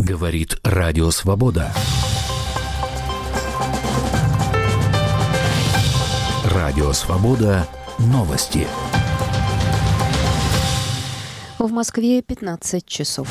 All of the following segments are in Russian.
Говорит Радио Свобода. Радио Свобода. Новости. В Москве 15 часов.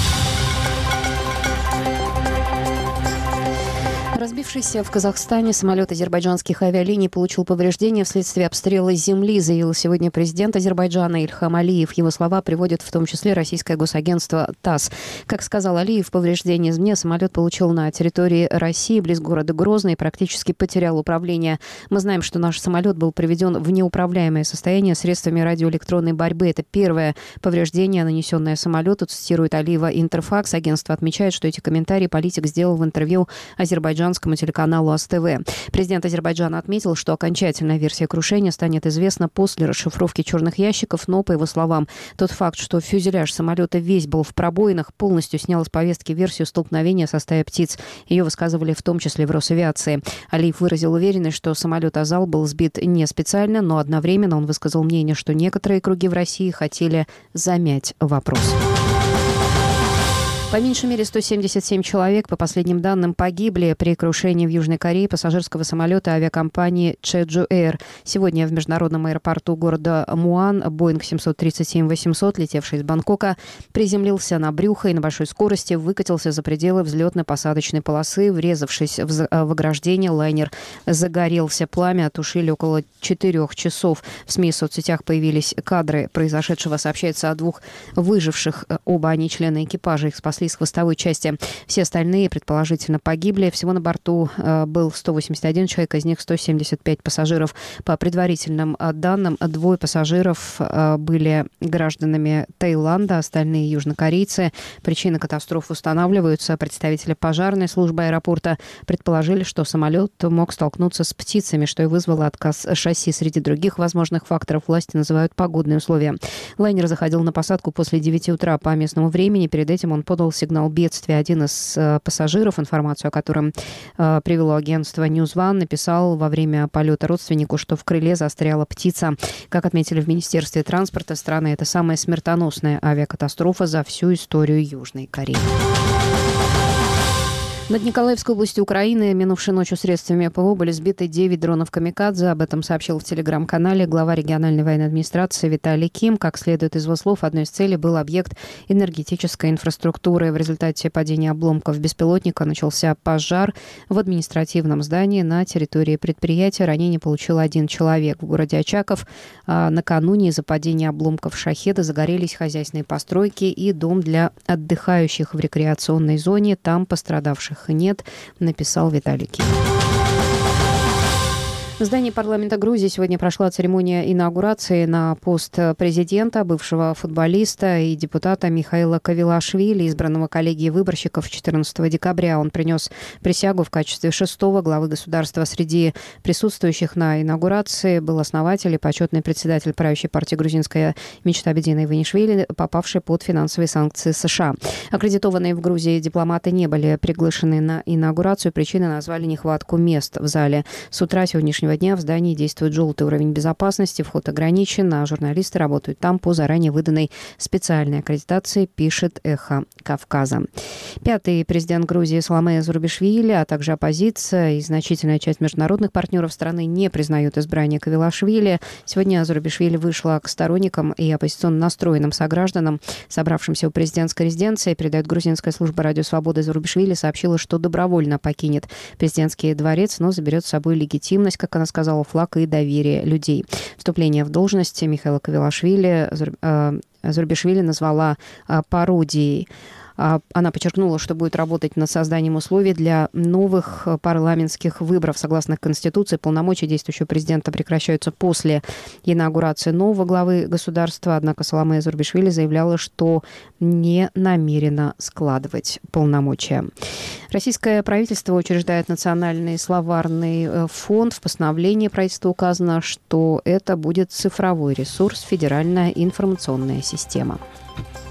Разбившийся в Казахстане самолет азербайджанских авиалиний получил повреждения вследствие обстрела с земли, заявил сегодня президент Азербайджана Ильхам Алиев. Его слова приводит в том числе российское госагентство ТАСС. Как сказал Алиев, повреждения извне самолет получил на территории России, близ города Грозный, и практически потерял управление. Мы знаем, что наш самолет был приведен в неуправляемое состояние средствами радиоэлектронной борьбы. Это первое повреждение, нанесенное самолету, цитирует Алиева Интерфакс. Агентство отмечает, что эти комментарии политик сделал в интервью азербайджанскому телеканалу АСТВ. Президент Азербайджана отметил, что окончательная версия крушения станет известна после расшифровки черных ящиков, но, по его словам, тот факт, что фюзеляж самолета весь был в пробоинах, полностью снял с повестки версию столкновения со стаей птиц. Ее высказывали в том числе в Росавиации. Алиев выразил уверенность, что самолет «Азал» был сбит не специально, но одновременно он высказал мнение, что некоторые круги в России хотели замять вопрос. По меньшей мере 177 человек, по последним данным, погибли при крушении в Южной Корее пассажирского самолета авиакомпании Jeju Air. Сегодня в международном аэропорту города Муан Боинг 737-800, летевший из Бангкока, приземлился на брюхо и на большой скорости выкатился за пределы взлетно-посадочной полосы. Врезавшись в ограждение, лайнер загорелся. Пламя тушили около 4 часов. В СМИ и соцсетях появились кадры произошедшего. Сообщается о 2 выживших. Оба они члены экипажа. Их спасли с хвостовой части. Все остальные, предположительно, погибли. Всего на борту был 181 человек, из них 175 пассажиров. По предварительным данным, 2 пассажиров были гражданами Таиланда, остальные южнокорейцы. Причины катастрофы устанавливаются. Представители пожарной службы аэропорта предположили, что самолет мог столкнуться с птицами, что и вызвало отказ шасси. Среди других возможных факторов власти называют погодные условия. Лайнер заходил на посадку после 9 утра по местному времени. Перед этим он подал сигнал бедствия. Один из пассажиров, информацию о котором привело агентство News One, написал во время полета родственнику, что в крыле застряла птица. Как отметили в Министерстве транспорта страны, это самая смертоносная авиакатастрофа за всю историю Южной Кореи. Над Николаевской областью Украины минувшей ночью средствами ПВО были сбиты 9 дронов «Камикадзе». Об этом сообщил в телеграм-канале глава региональной военной администрации Виталий Ким. Как следует из его слов, одной из целей был объект энергетической инфраструктуры. В результате падения обломков беспилотника начался пожар в административном здании на территории предприятия. Ранение получил 1 человек. В городе Очаков накануне из-за падения обломков «Шахеда» загорелись хозяйственные постройки и дом для отдыхающих в рекреационной зоне. Там пострадавших нет, написал Виталий Ким. В здании парламента Грузии сегодня прошла церемония инаугурации на пост президента, бывшего футболиста и депутата Михаила Кавилашвили, избранного коллегией выборщиков 14 декабря. Он принес присягу в качестве 6-го главы государства. Среди присутствующих на инаугурации был основатель и почетный председатель правящей партии «Грузинская мечта» Бедина Иванишвили, попавший под финансовые санкции США. Аккредитованные в Грузии дипломаты не были приглашены на инаугурацию. Причиной назвали нехватку мест в зале. С утра сегодняшнего дня в здании действует желтый уровень безопасности, вход ограничен, а журналисты работают там по заранее выданной специальной аккредитации, пишет «Эхо Кавказа». 5-й президент Грузии Саломе Зурбишвили, а также оппозиция и значительная часть международных партнеров страны не признают избрание Кавилашвили. Сегодня Зурбишвили вышла к сторонникам и оппозиционно настроенным согражданам, собравшимся у президентской резиденции. Передает грузинская служба «Радио Свобода». Зурбишвили сообщила, что добровольно покинет президентский дворец, но заберет с собой легитимность, как она сказала, флаг и доверие людей. Вступление в должность Михаила Кавилашвили Зурбишвили назвала пародией. Она подчеркнула, что будет работать над созданием условий для новых парламентских выборов. Согласно Конституции, полномочия действующего президента прекращаются после инаугурации нового главы государства. Однако Саломе Зурбишвили заявляла, что не намерена складывать полномочия. Российское правительство учреждает национальный словарный фонд. В постановлении правительства указано, что это будет цифровой ресурс «Федеральная информационная система».